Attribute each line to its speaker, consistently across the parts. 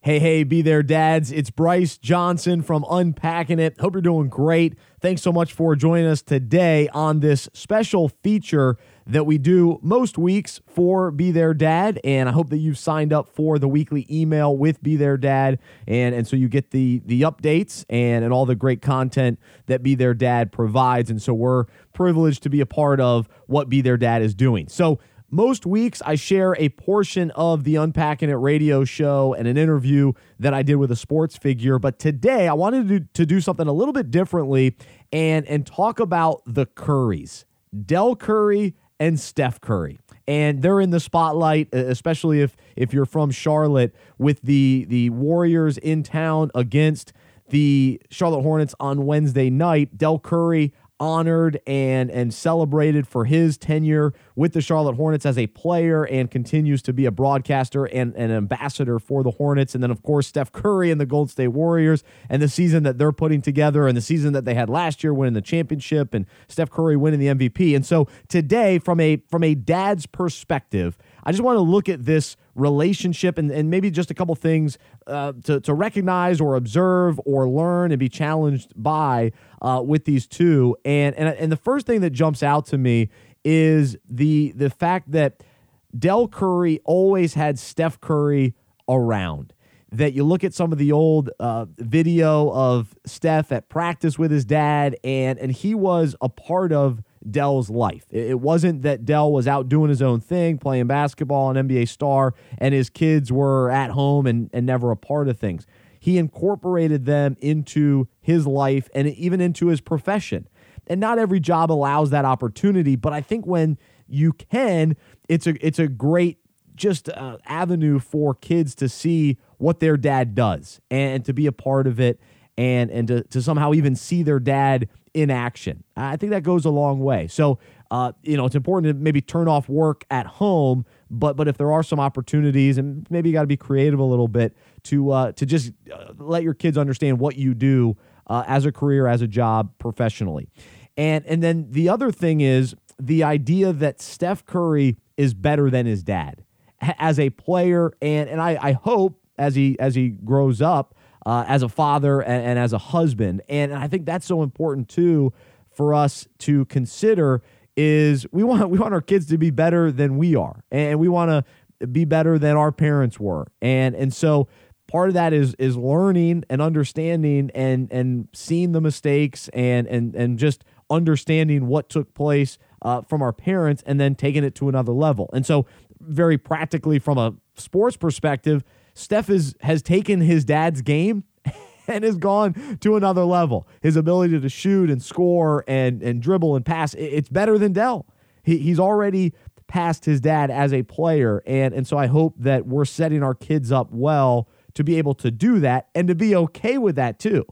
Speaker 1: Hey, be there, dads. It's Bryce Johnson from Unpacking It. Hope you're doing great. Thanks so much for joining us today on this special feature that we do most weeks for Be There Dad. And I hope that you've signed up for the weekly email with Be There Dad. And so you get the updates and all the great content that Be There Dad provides. And so we're privileged to be a part of what Be There Dad is doing. So most weeks, I share a portion of the Unpacking It radio show and an interview that I did with a sports figure. But today, I wanted to do something a little bit differently and talk about the Currys, Del Curry and Steph Curry. And they're in the spotlight, especially if you're from Charlotte, with the Warriors in town against the Charlotte Hornets on Wednesday night. Del Curry honored and celebrated for his tenure with the Charlotte Hornets as a player and continues to be a broadcaster and an ambassador for the Hornets. And then, of course, Steph Curry and the Golden State Warriors and the season that they're putting together and the season that they had last year winning the championship and Steph Curry winning the MVP. And so today, from a dad's perspective, I just want to look at this relationship and maybe just a couple things to recognize or observe or learn and be challenged by with these two. And the first thing that jumps out to me is the fact that Del Curry always had Steph Curry around. That you look at some of the old video of Steph at practice with his dad, and he was a part of Del's life. It wasn't that Del was out doing his own thing, playing basketball, an NBA star, and his kids were at home and never a part of things. He incorporated them into his life and even into his profession. And not every job allows that opportunity, but I think when you can, it's a great just avenue for kids to see what their dad does and to be a part of it and to somehow even see their dad in action. I think that goes a long way. So, it's important to maybe turn off work at home, but if there are some opportunities, and maybe you got to be creative a little bit to just let your kids understand what you do as a career, as a job, professionally. And then the other thing is the idea that Steph Curry is better than his dad as a player, and I hope as he grows up as a father and as a husband. And I think that's so important too for us to consider is we want our kids to be better than we are, and we want to be better than our parents were. And so part of that is learning and understanding and seeing the mistakes and just understanding what took place from our parents and then taking it to another level. And so very practically from a sports perspective, Steph has taken his dad's game and has gone to another level. His ability to shoot and score and dribble and pass, it's better than Del. He's already passed his dad as a player, and so I hope that we're setting our kids up well to be able to do that and to be okay with that too.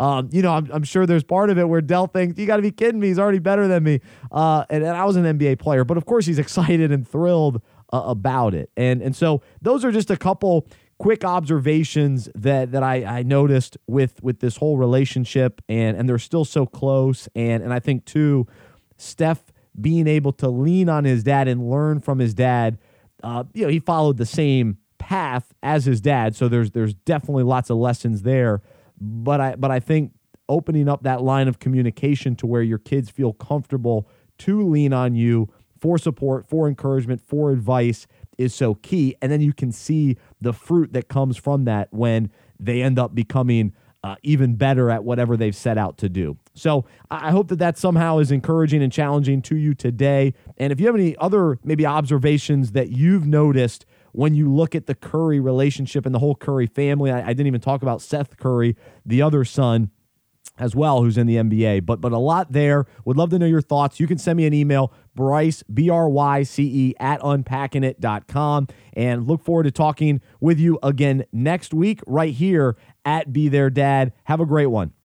Speaker 1: I'm sure there's part of it where Del thinks, you got to be kidding me, he's already better than me. And I was an NBA player, but of course he's excited and thrilled about it. And so those are just a couple quick observations that I noticed with this whole relationship, and they're still so close. And I think too, Steph being able to lean on his dad and learn from his dad, he followed the same path as his dad, so there's definitely lots of lessons there. But I think opening up that line of communication to where your kids feel comfortable to lean on you for support, for encouragement, for advice is so key. And then you can see the fruit that comes from that when they end up becoming even better at whatever they've set out to do. So I hope that somehow is encouraging and challenging to you today. And if you have any other maybe observations that you've noticed when you look at the Curry relationship and the whole Curry family, I didn't even talk about Seth Curry, the other son as well, who's in the NBA, but a lot there. Would love to know your thoughts. You can send me an email, Bryce, BRYCE, @unpackingit.com, and look forward to talking with you again next week right here at Be There Dad. Have a great one.